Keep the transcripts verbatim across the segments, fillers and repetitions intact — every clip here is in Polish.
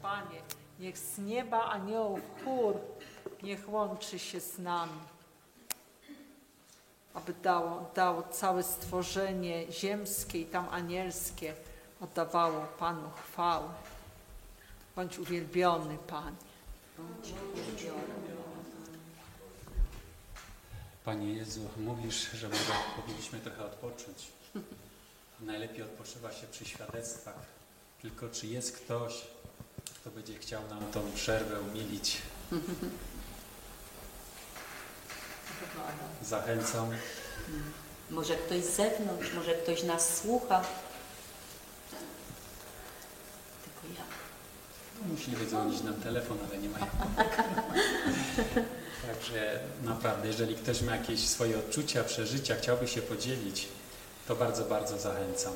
Panie, niech z nieba aniołów chór niech łączy się z nami, aby dało, dało całe stworzenie ziemskie i tam anielskie oddawało Panu chwałę. Bądź uwielbiony, Panie. Bądź uwielbiony. Panie Jezu, mówisz, że może powinniśmy trochę odpocząć. Najlepiej odpoczywa się przy świadectwach. Tylko czy jest ktoś, kto będzie chciał nam tą przerwę umilić? Zachęcam. Może ktoś z zewnątrz, może ktoś nas słucha. Tylko ja. Musi wydzwonić nam telefon, ale nie ma jak. Także naprawdę, jeżeli ktoś ma jakieś swoje odczucia, przeżycia, chciałby się podzielić, to bardzo, bardzo zachęcam.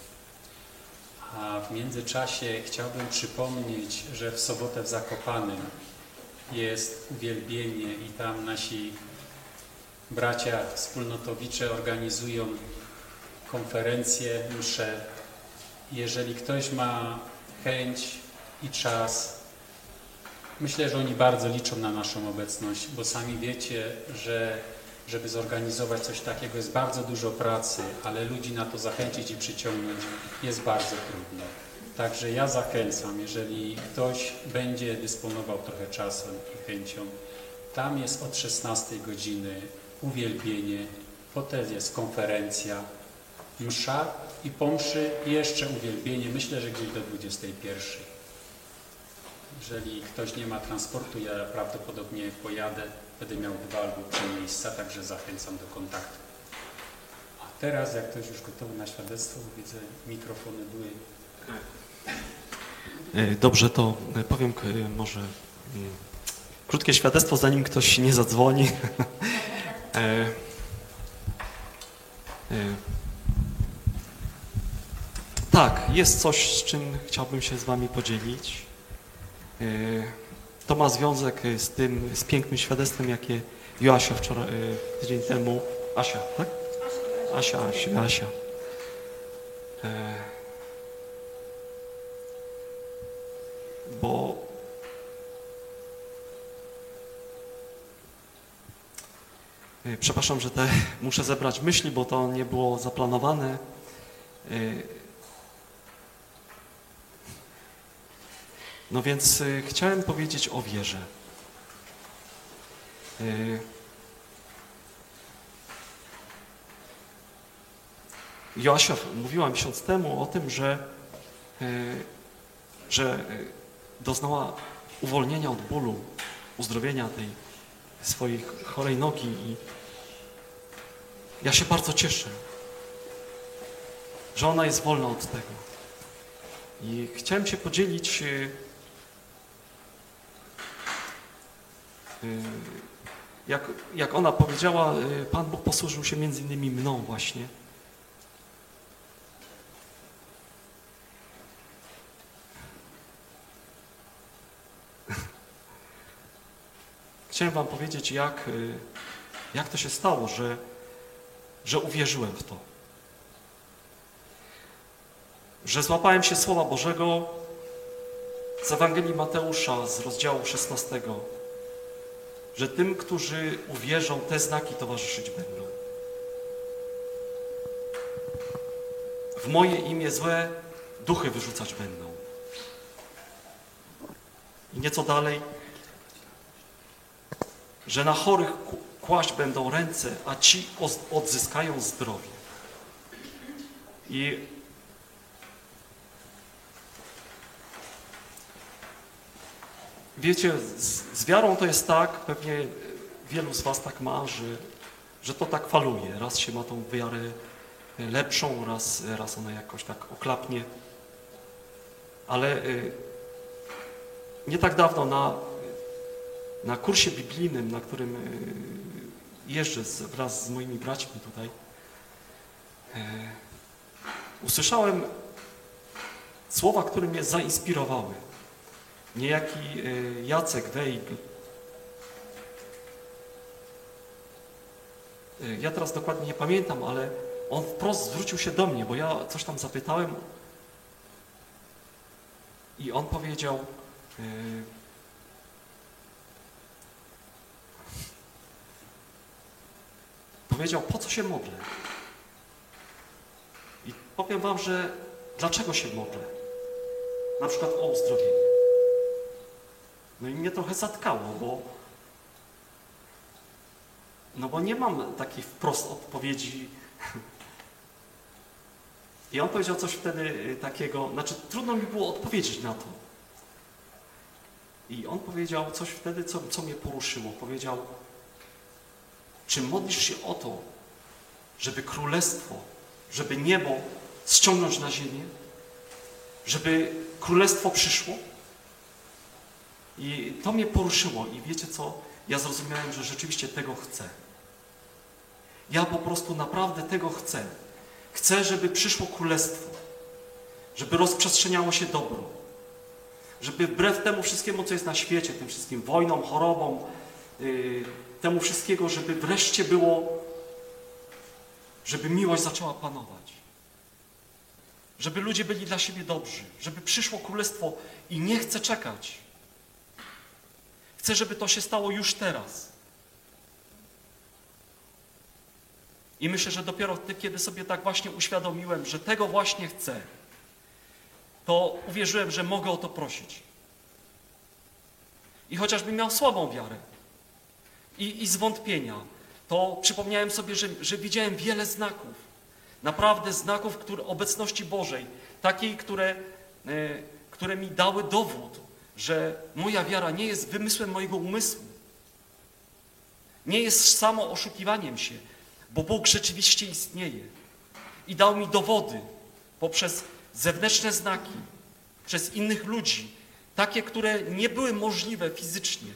A w międzyczasie chciałbym przypomnieć, że w sobotę w Zakopanem jest uwielbienie i tam nasi bracia wspólnotowicze organizują konferencje, msze. Jeżeli ktoś ma chęć i czas, myślę, że oni bardzo liczą na naszą obecność, bo sami wiecie, że żeby zorganizować coś takiego jest bardzo dużo pracy, ale ludzi na to zachęcić i przyciągnąć jest bardzo trudno. Także ja zachęcam, jeżeli ktoś będzie dysponował trochę czasem i chęcią, tam jest od szesnastej godziny uwielbienie, potem jest konferencja, msza i po mszy jeszcze uwielbienie, myślę, że gdzieś do dwudziestej pierwszej. Jeżeli ktoś nie ma transportu, ja prawdopodobnie pojadę, będę miał dwa albo trzy miejsca, także zachęcam do kontaktu. A teraz, jak ktoś już gotowy na świadectwo, widzę, mikrofony były. Dobrze, to powiem może krótkie świadectwo, zanim ktoś nie zadzwoni. Tak, jest coś, z czym chciałbym się z wami podzielić. To ma związek z tym, z pięknym świadectwem, jakie Joasia wczoraj, tydzień temu, Asia, tak? Asia, Asia, Asia. Bo przepraszam, że te muszę zebrać myśli, bo to nie było zaplanowane. No więc y, chciałem powiedzieć o wierze. Y, Joasia mówiła miesiąc temu o tym, że, y, że doznała uwolnienia od bólu, uzdrowienia tej swojej chorej nogi i ja się bardzo cieszę, że ona jest wolna od tego. I chciałem się podzielić Jak, jak ona powiedziała, Pan Bóg posłużył się między innymi mną właśnie. Chciałem wam powiedzieć, jak, jak to się stało, że, że uwierzyłem w to. Że złapałem się Słowa Bożego z Ewangelii Mateusza z rozdziału szesnastego, że tym, którzy uwierzą, te znaki towarzyszyć będą. W moje imię złe duchy wyrzucać będą. I nieco dalej, że na chorych kłaść będą ręce, a ci odzyskają zdrowie. I wiecie, z, z wiarą to jest tak, pewnie wielu z was tak ma, że, że to tak faluje. Raz się ma tą wiarę lepszą, raz, raz ona jakoś tak oklapnie. Ale y, nie tak dawno na, na kursie biblijnym, na którym y, jeżdżę z, wraz z moimi braćmi tutaj, y, usłyszałem słowa, które mnie zainspirowały. Niejaki Jacek Weigl. Ja teraz dokładnie nie pamiętam, ale on wprost zwrócił się do mnie, bo ja coś tam zapytałem i on powiedział, powiedział, po co się modlę? I powiem wam, że dlaczego się modlę? Na przykład o uzdrowienie. No i mnie trochę zatkało, bo no bo nie mam takiej wprost odpowiedzi. I on powiedział coś wtedy takiego, znaczy trudno mi było odpowiedzieć na to. I on powiedział coś wtedy, co, co mnie poruszyło. Powiedział, czy modlisz się o to, żeby królestwo, żeby niebo ściągnąć na ziemię? Żeby królestwo przyszło? I to mnie poruszyło. I wiecie co? Ja zrozumiałem, że rzeczywiście tego chcę. Ja po prostu naprawdę tego chcę. Chcę, żeby przyszło królestwo. Żeby rozprzestrzeniało się dobro. Żeby wbrew temu wszystkiemu, co jest na świecie, tym wszystkim wojnom, chorobom, yy, temu wszystkiego, żeby wreszcie było, żeby miłość zaczęła panować. Żeby ludzie byli dla siebie dobrzy. Żeby przyszło królestwo i nie chcę czekać. Chcę, żeby to się stało już teraz. I myślę, że dopiero wtedy, kiedy sobie tak właśnie uświadomiłem, że tego właśnie chcę, to uwierzyłem, że mogę o to prosić. I chociażbym miał słabą wiarę i, i zwątpienia, to przypomniałem sobie, że, że widziałem wiele znaków. Naprawdę znaków które, obecności Bożej. Takiej, które, e, które mi dały dowód, że moja wiara nie jest wymysłem mojego umysłu. Nie jest samo oszukiwaniem się, bo Bóg rzeczywiście istnieje. I dał mi dowody poprzez zewnętrzne znaki, przez innych ludzi, takie, które nie były możliwe fizycznie.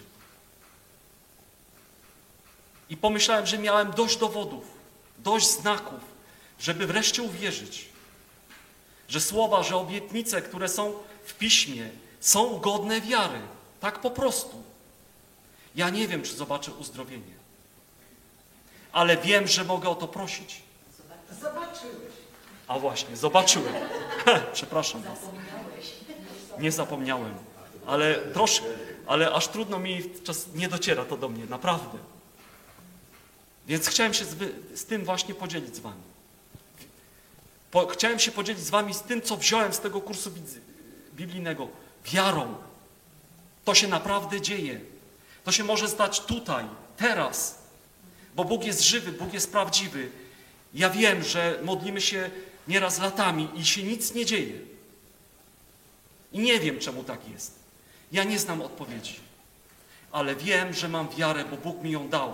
I pomyślałem, że miałem dość dowodów, dość znaków, żeby wreszcie uwierzyć, że słowa, że obietnice, które są w Piśmie, są godne wiary. Tak po prostu. Ja nie wiem, czy zobaczę uzdrowienie. Ale wiem, że mogę o to prosić. Zobaczyłeś. A właśnie, zobaczyłem. Przepraszam was. Nie zapomniałem. Ale troszkę, ale aż trudno mi czas nie dociera to do mnie, naprawdę. Więc chciałem się z, z tym właśnie podzielić z wami. Po, chciałem się podzielić z wami z tym, co wziąłem z tego kursu biblijnego. Wiarą. To się naprawdę dzieje. To się może stać tutaj, teraz. Bo Bóg jest żywy, Bóg jest prawdziwy. Ja wiem, że modlimy się nieraz latami i się nic nie dzieje. I nie wiem, czemu tak jest. Ja nie znam odpowiedzi. Ale wiem, że mam wiarę, bo Bóg mi ją dał.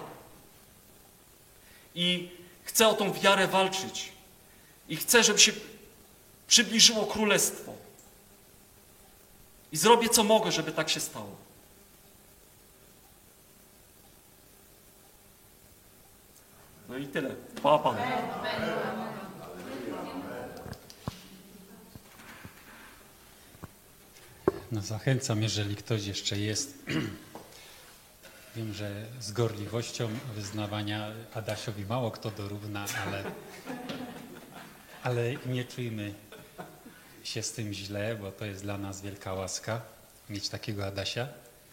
I chcę o tą wiarę walczyć. I chcę, żeby się przybliżyło królestwo. I zrobię, co mogę, żeby tak się stało. No i tyle. Chwała Panu. No zachęcam, jeżeli ktoś jeszcze jest. Wiem, że z gorliwością wyznawania Adasiowi mało kto dorówna, ale, ale nie czujmy się z tym źle, bo to jest dla nas wielka łaska mieć takiego Adasia.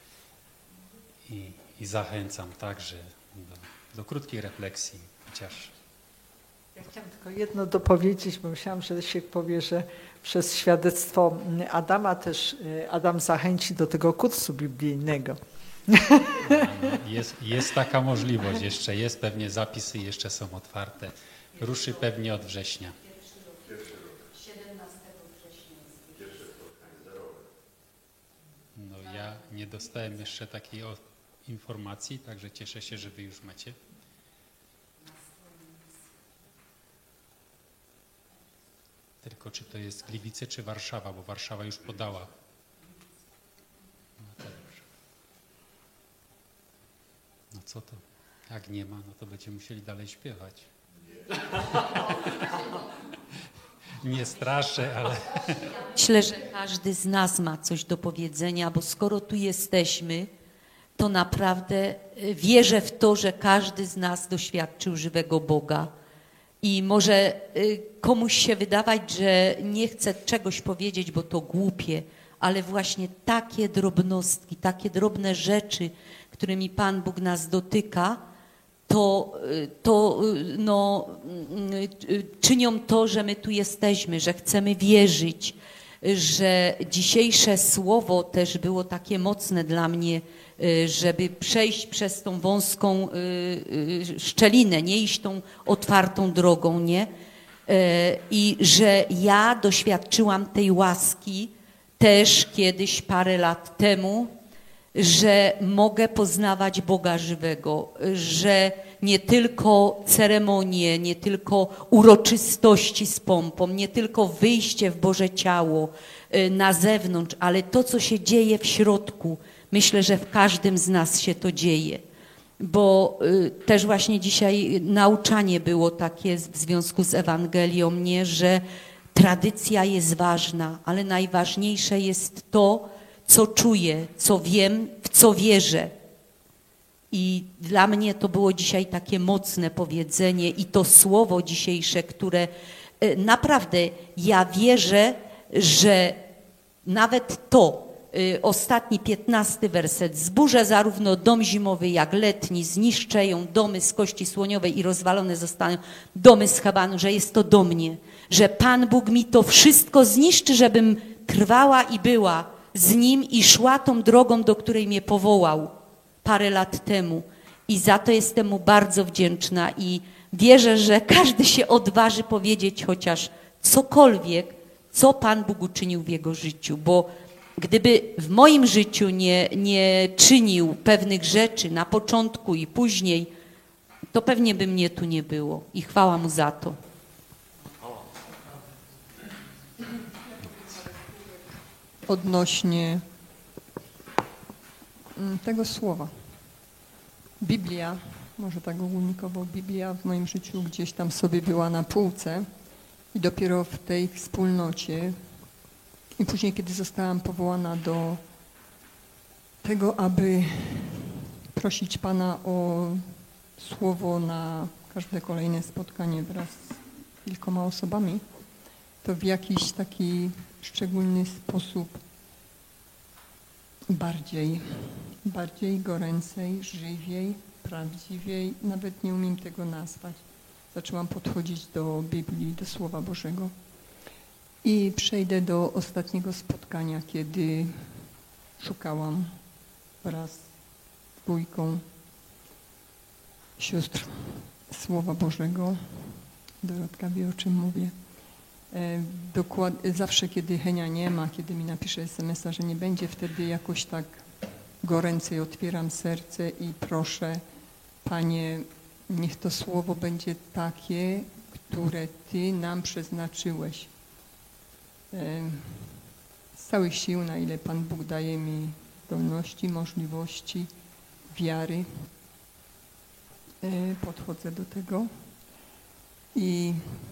I, i zachęcam także do, do krótkiej refleksji, chociaż. Ja chciałam tylko jedno dopowiedzieć, bo myślałam, że się powie, że przez świadectwo Adama też Adam zachęci do tego kursu biblijnego. Jest, jest taka możliwość, jeszcze jest, pewnie zapisy jeszcze są otwarte. Ruszy pewnie od września. No ja nie dostałem jeszcze takiej informacji, także cieszę się, że wy już macie. Tylko czy to jest Gliwice, czy Warszawa, bo Warszawa już podała. No to dobrze. No co to? Jak nie ma, no to będziemy musieli dalej śpiewać. Nie straszę, ale... Myślę, że każdy z nas ma coś do powiedzenia, bo skoro tu jesteśmy, to naprawdę wierzę w to, że każdy z nas doświadczył żywego Boga. I może komuś się wydawać, że nie chce czegoś powiedzieć, bo to głupie, ale właśnie takie drobnostki, takie drobne rzeczy, którymi Pan Bóg nas dotyka, to, to no, czynią to, że my tu jesteśmy, że chcemy wierzyć, że dzisiejsze słowo też było takie mocne dla mnie, żeby przejść przez tą wąską szczelinę, nie iść tą otwartą drogą, nie? I że ja doświadczyłam tej łaski też kiedyś parę lat temu, że mogę poznawać Boga żywego, że nie tylko ceremonie, nie tylko uroczystości z pompą, nie tylko wyjście w Boże ciało na zewnątrz, ale to, co się dzieje w środku, myślę, że w każdym z nas się to dzieje. Bo też właśnie dzisiaj nauczanie było takie w związku z Ewangelią, nie, że tradycja jest ważna, ale najważniejsze jest to, co czuję, co wiem, w co wierzę. I dla mnie to było dzisiaj takie mocne powiedzenie i to słowo dzisiejsze, które naprawdę ja wierzę, że nawet to, ostatni piętnasty werset, zburzę zarówno dom zimowy jak letni, zniszczę ją domy z kości słoniowej i rozwalone zostaną domy z Habanu, że jest to do mnie, że Pan Bóg mi to wszystko zniszczy, żebym trwała i była z Nim i szła tą drogą, do której mnie powołał parę lat temu. I za to jestem Mu bardzo wdzięczna i wierzę, że każdy się odważy powiedzieć chociaż cokolwiek, co Pan Bóg uczynił w jego życiu, bo gdyby w moim życiu nie, nie czynił pewnych rzeczy na początku i później, to pewnie by mnie tu nie było i chwała Mu za to. Odnośnie tego słowa. Biblia, może tak ogólnikowo, Biblia w moim życiu gdzieś tam sobie była na półce i dopiero w tej wspólnocie i później, kiedy zostałam powołana do tego, aby prosić Pana o słowo na każde kolejne spotkanie wraz z kilkoma osobami, to w jakiś taki szczególny sposób bardziej, bardziej goręcej, żywiej, prawdziwiej, nawet nie umiem tego nazwać. Zaczęłam podchodzić do Biblii, do Słowa Bożego. I przejdę do ostatniego spotkania, kiedy szukałam wraz z dwójką sióstr Słowa Bożego. Dorotka wie, o czym mówię. Dokład, zawsze, kiedy Henia nie ma, kiedy mi napisze es em es a, że nie będzie, wtedy jakoś tak goręcej otwieram serce i proszę, Panie, niech to słowo będzie takie, które Ty nam przeznaczyłeś. Z całych sił, na ile Pan Bóg daje mi zdolności, możliwości, wiary, podchodzę do tego i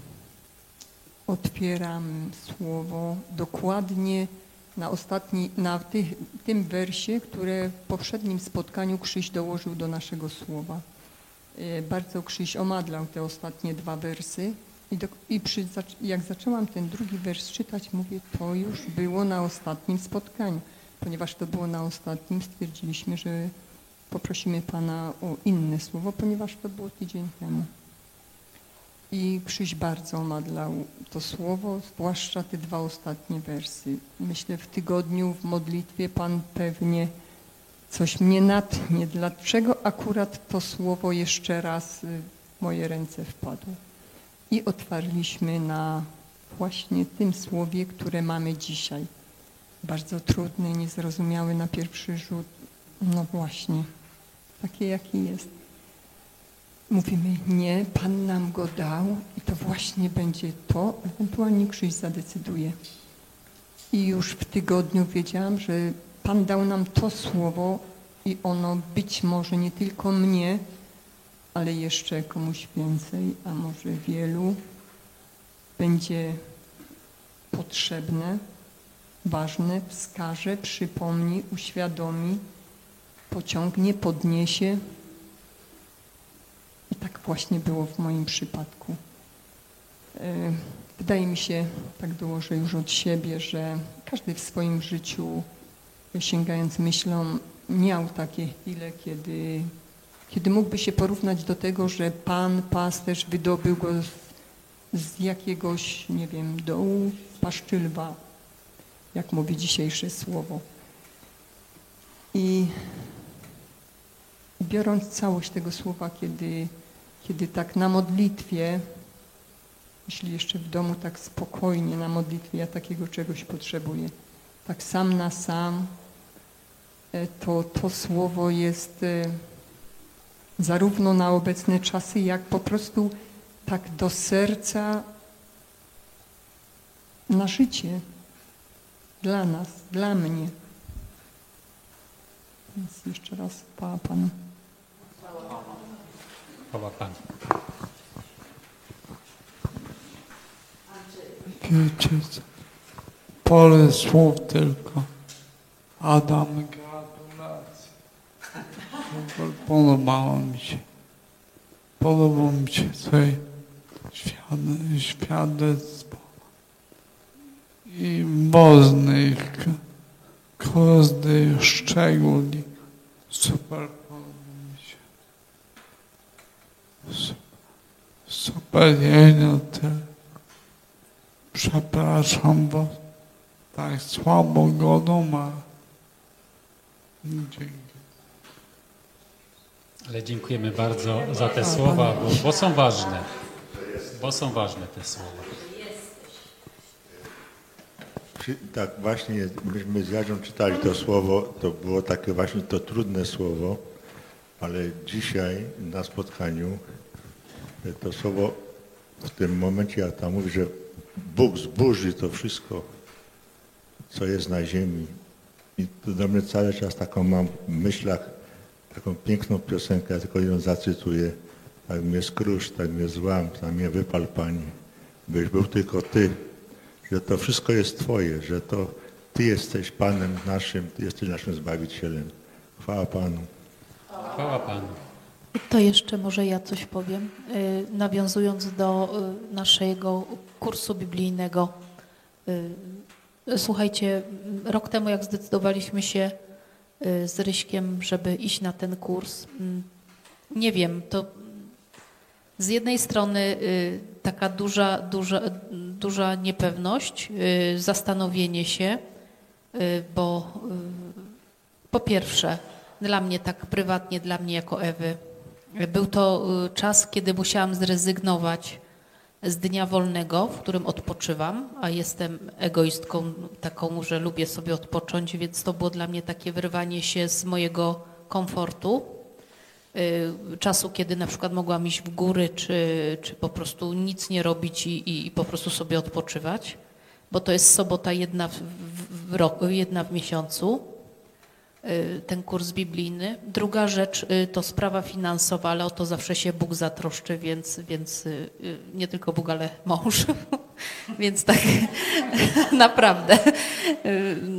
otwieram słowo dokładnie na ostatni, na tych, tym wersie, które w poprzednim spotkaniu Krzyś dołożył do naszego słowa. Bardzo Krzyś omadlał te ostatnie dwa wersy i, do, i przy, jak zaczęłam ten drugi wers czytać, mówię, to już było na ostatnim spotkaniu. Ponieważ to było na ostatnim, stwierdziliśmy, że poprosimy Pana o inne słowo, ponieważ to było tydzień temu. I Krzyś bardzo omadlał to słowo, zwłaszcza te dwa ostatnie wersy. Myślę, w tygodniu w modlitwie Pan pewnie coś mnie natchnie. Dlaczego akurat to słowo jeszcze raz w moje ręce wpadło? I otwarliśmy na właśnie tym słowie, które mamy dzisiaj. Bardzo trudne, niezrozumiałe na pierwszy rzut. No właśnie, takie jaki jest. Mówimy, nie, Pan nam go dał i to właśnie będzie to, ewentualnie Krzyś zadecyduje. I już w tygodniu wiedziałam, że Pan dał nam to słowo i ono być może nie tylko mnie, ale jeszcze komuś więcej, a może wielu, będzie potrzebne, ważne, wskaże, przypomni, uświadomi, pociągnie, podniesie. I tak właśnie było w moim przypadku. wydaje mi się, tak dołożę już od siebie, że każdy w swoim życiu, sięgając myślą, miał takie chwile, kiedy, kiedy mógłby się porównać do tego, że Pan, pasterz wydobył go z, z jakiegoś, nie wiem, dołu, paszczy lwa, jak mówi dzisiejsze słowo. I biorąc całość tego słowa, kiedy, kiedy tak na modlitwie, jeśli jeszcze w domu tak spokojnie na modlitwie, ja takiego czegoś potrzebuję, tak sam na sam, to to słowo jest zarówno na obecne czasy, jak po prostu tak do serca na życie, dla nas, dla mnie. Więc jeszcze raz chwała Panu. Chwała Panu. Wiecie co? Parę słów tylko. Adam, gratulacje. Super, podobało mi się. Podobało mi się twoje świade- świadectwo. I ważnych, każdych szczególi. Super, podobało mi się. Super, super, ja tyle. Przepraszam was, tak słabo godą, a dzięki. Ale dziękujemy bardzo za te słowa, bo, bo są ważne. Bo są ważne te słowa. Przy- Tak właśnie, myśmy z Jadzią czytali to słowo, to było takie właśnie to trudne słowo, ale dzisiaj na spotkaniu e, to słowo w tym momencie, ja tam mówię, że Bóg zburzy to wszystko, co jest na ziemi. I to do mnie cały czas taką mam w myślach, taką piękną piosenkę, ja tylko ją zacytuję. Tak mnie skrusz, tak mnie złam, tak mnie wypal, Panie, byś był tylko Ty, że to wszystko jest Twoje, że to Ty jesteś Panem naszym, Ty jesteś naszym Zbawicielem. Chwała Panu. Chwała Panu. To jeszcze może ja coś powiem, y, nawiązując do y, naszego kursu biblijnego. Y, Słuchajcie, rok temu jak zdecydowaliśmy się y, z Ryśkiem, żeby iść na ten kurs, y, nie wiem, to z jednej strony y, taka duża, duża, duża niepewność, y, zastanowienie się, y, bo y, po pierwsze, dla mnie tak prywatnie, dla mnie jako Ewy, był to y, czas, kiedy musiałam zrezygnować z dnia wolnego, w którym odpoczywam, a jestem egoistką taką, że lubię sobie odpocząć, więc to było dla mnie takie wyrwanie się z mojego komfortu, y, czasu, kiedy na przykład mogłam iść w góry, czy, czy po prostu nic nie robić i, i, i po prostu sobie odpoczywać, bo to jest sobota jedna w, w, w roku, jedna w miesiącu, y, ten kurs biblijny. Druga rzecz y, to sprawa finansowa, ale o to zawsze się Bóg zatroszczy, więc, więc y, y, nie tylko Bóg, ale mąż. Więc tak naprawdę. Y,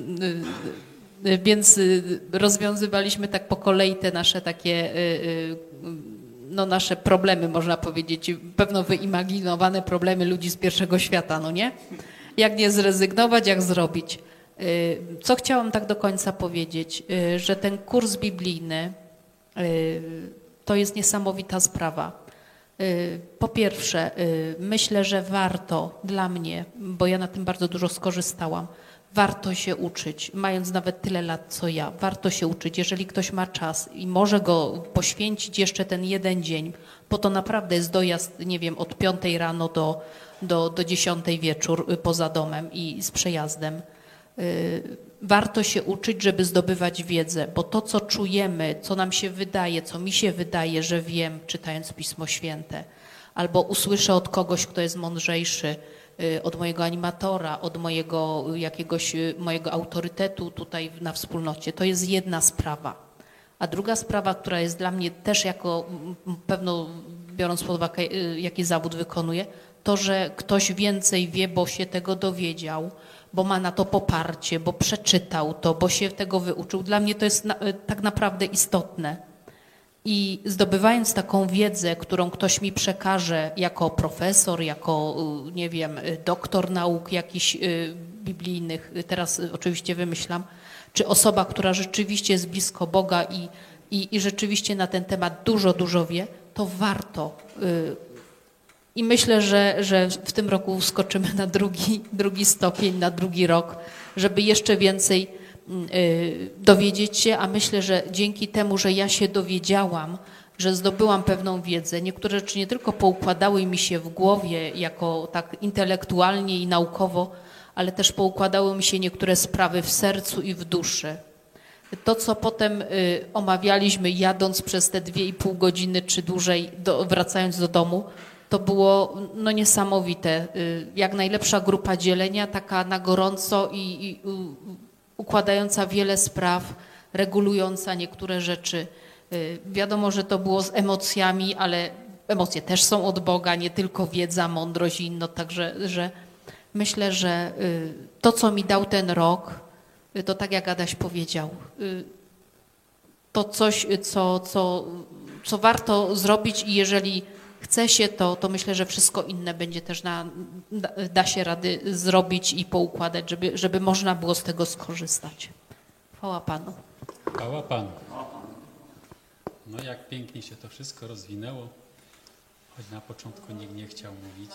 y, y, Więc y, rozwiązywaliśmy tak po kolei te nasze takie, y, y, no nasze problemy, można powiedzieć, pewno wyimaginowane problemy ludzi z pierwszego świata, no nie? Jak nie zrezygnować, jak zrobić. Y, Co chciałam tak do końca powiedzieć, y, że ten kurs biblijny y, to jest niesamowita sprawa. Y, Po pierwsze, y, myślę, że warto dla mnie, bo ja na tym bardzo dużo skorzystałam, warto się uczyć, mając nawet tyle lat co ja, warto się uczyć, jeżeli ktoś ma czas i może go poświęcić jeszcze ten jeden dzień, bo to naprawdę jest dojazd, nie wiem, od piątej rano do, do, do dziesiątej wieczór y, poza domem i z przejazdem. Y, Warto się uczyć, żeby zdobywać wiedzę, bo to, co czujemy, co nam się wydaje, co mi się wydaje, że wiem, czytając Pismo Święte, albo usłyszę od kogoś, kto jest mądrzejszy, y, od mojego animatora, od mojego jakiegoś y, mojego autorytetu tutaj na wspólnocie, to jest jedna sprawa. A druga sprawa, która jest dla mnie też jako, m, pewno biorąc pod uwagę, y, jaki zawód wykonuję, to, że ktoś więcej wie, bo się tego dowiedział, bo ma na to poparcie, bo przeczytał to, bo się tego wyuczył. Dla mnie to jest na, tak naprawdę istotne. I zdobywając taką wiedzę, którą ktoś mi przekaże jako profesor, jako, nie wiem, doktor nauk jakichś biblijnych, teraz oczywiście wymyślam, czy osoba, która rzeczywiście jest blisko Boga i, i, i rzeczywiście na ten temat dużo, dużo wie, to warto. I myślę, że, że w tym roku skoczymy na drugi, drugi stopień, na drugi rok, żeby jeszcze więcej dowiedzieć się, a myślę, że dzięki temu, że ja się dowiedziałam, że zdobyłam pewną wiedzę, niektóre rzeczy nie tylko poukładały mi się w głowie jako tak intelektualnie i naukowo, ale też poukładały mi się niektóre sprawy w sercu i w duszy. To, co potem omawialiśmy jadąc przez te dwie i pół godziny czy dłużej, do, wracając do domu, to było no, niesamowite. Jak najlepsza grupa dzielenia, taka na gorąco i, i układająca wiele spraw, regulująca niektóre rzeczy. Wiadomo, że to było z emocjami, ale emocje też są od Boga, nie tylko wiedza, mądrość i inno, także że myślę, że to, co mi dał ten rok, to tak jak Adaś powiedział, to coś, co, co, co warto zrobić i jeżeli chce się, to, to myślę, że wszystko inne będzie też na, da, da się rady zrobić i poukładać, żeby, żeby można było z tego skorzystać. Chwała Panu. Chwała Panu. No jak pięknie się to wszystko rozwinęło, choć na początku nikt nie chciał mówić.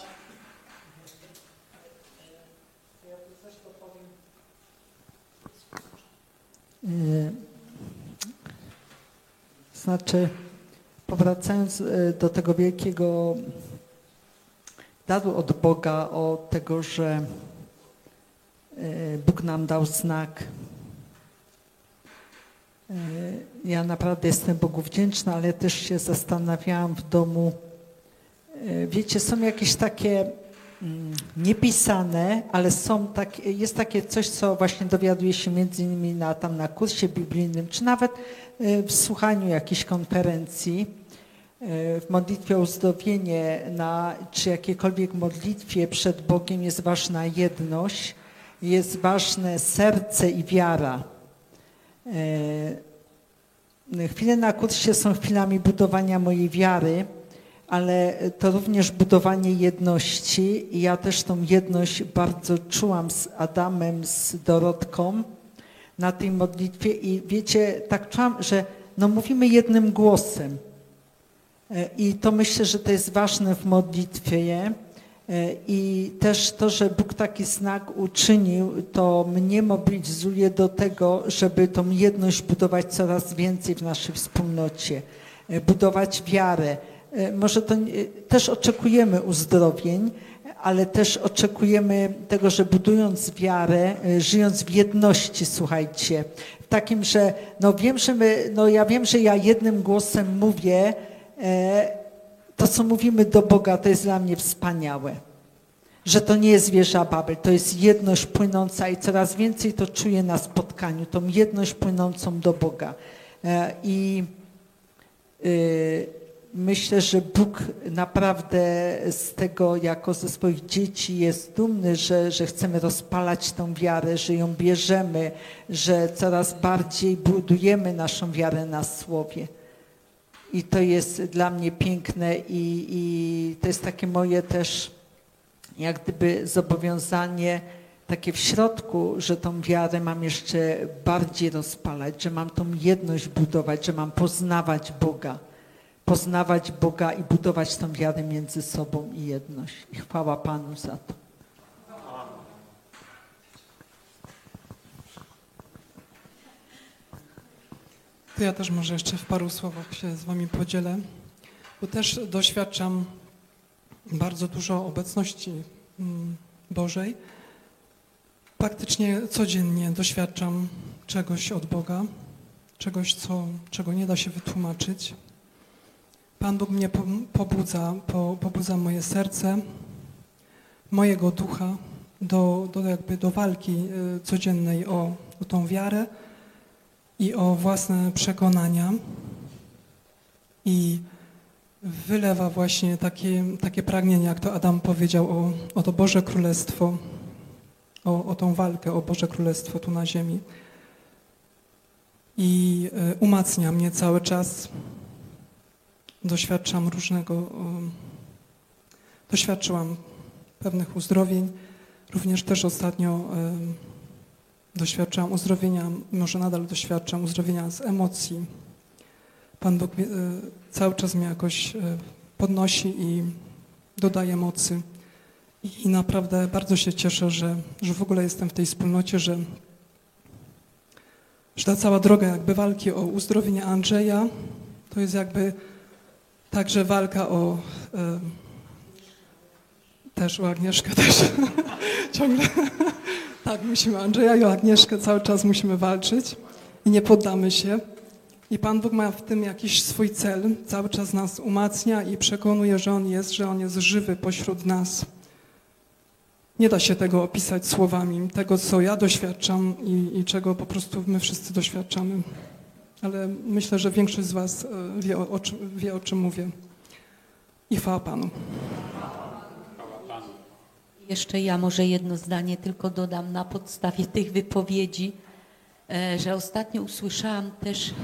Znaczy, powracając do tego wielkiego daru od Boga, od tego, że Bóg nam dał znak. Ja naprawdę jestem Bogu wdzięczna, ale też się zastanawiałam w domu. Wiecie, są jakieś takie niepisane, ale są tak, jest takie coś, co właśnie dowiaduje się między innymi na, tam na kursie biblijnym, czy nawet w słuchaniu jakiejś konferencji, w modlitwie o uzdrowienie, na, czy jakiejkolwiek modlitwie przed Bogiem jest ważna jedność, jest ważne serce i wiara. Chwile na kursie są chwilami budowania mojej wiary, ale to również budowanie jedności i ja też tą jedność bardzo czułam z Adamem, z Dorotką na tej modlitwie i wiecie, tak czułam, że no mówimy jednym głosem i to myślę, że to jest ważne w modlitwie i też to, że Bóg taki znak uczynił, to mnie mobilizuje do tego, żeby tą jedność budować coraz więcej w naszej wspólnocie, budować wiarę. Może to też oczekujemy uzdrowień, ale też oczekujemy tego, że budując wiarę, żyjąc w jedności, słuchajcie, w takim, że no wiem, że my, no ja wiem, że ja jednym głosem mówię, to co mówimy do Boga, to jest dla mnie wspaniałe. Że to nie jest wieża Babel, to jest jedność płynąca i coraz więcej to czuję na spotkaniu, tą jedność płynącą do Boga. I yy, myślę, że Bóg naprawdę z tego jako ze swoich dzieci jest dumny, że, że chcemy rozpalać tą wiarę, że ją bierzemy, że coraz bardziej budujemy naszą wiarę na Słowie. I to jest dla mnie piękne i, i to jest takie moje też jak gdyby zobowiązanie takie w środku, że tą wiarę mam jeszcze bardziej rozpalać, że mam tą jedność budować, że mam poznawać Boga. Poznawać Boga i budować tą wiarę między sobą i jedność. I chwała Panu za to. To ja też może jeszcze w paru słowach się z Wami podzielę, bo też doświadczam bardzo dużo obecności Bożej. Praktycznie codziennie doświadczam czegoś od Boga, czegoś, co, czego nie da się wytłumaczyć. Pan Bóg mnie pobudza, pobudza moje serce, mojego ducha do, do, jakby do walki codziennej o, o tą wiarę i o własne przekonania i wylewa właśnie takie, takie pragnienie, jak to Adam powiedział, o, o to Boże Królestwo, o, o tą walkę o Boże Królestwo tu na ziemi. I umacnia mnie cały czas doświadczam różnego, um, doświadczyłam pewnych uzdrowień. Również też ostatnio um, doświadczam uzdrowienia, może nadal doświadczam uzdrowienia z emocji. Pan Bóg y, cały czas mnie jakoś y, podnosi i dodaje mocy. I, I naprawdę bardzo się cieszę, że, że w ogóle jestem w tej wspólnocie, że, że ta cała droga jakby walki o uzdrowienie Andrzeja to jest jakby także walka o y, też o Agnieszkę też ciągle. Tak, musimy Andrzeja i o Agnieszkę cały czas musimy walczyć i nie poddamy się. I Pan Bóg ma w tym jakiś swój cel, cały czas nas umacnia i przekonuje, że On jest, że On jest żywy pośród nas. Nie da się tego opisać słowami, tego co ja doświadczam i, i czego po prostu my wszyscy doświadczamy. Ale myślę, że większość z was wie o, o, czym, wie, o czym mówię. I chwała Panu. Jeszcze ja może jedno zdanie tylko dodam na podstawie tych wypowiedzi, że ostatnio usłyszałam też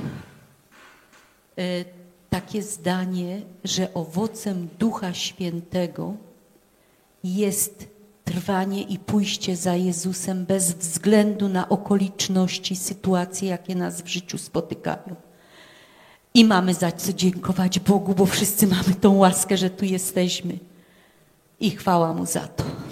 takie zdanie, że owocem Ducha Świętego jest trwanie i pójście za Jezusem bez względu na okoliczności, sytuacje, jakie nas w życiu spotykają. I mamy za co dziękować Bogu, bo wszyscy mamy tą łaskę, że tu jesteśmy. I chwała Mu za to.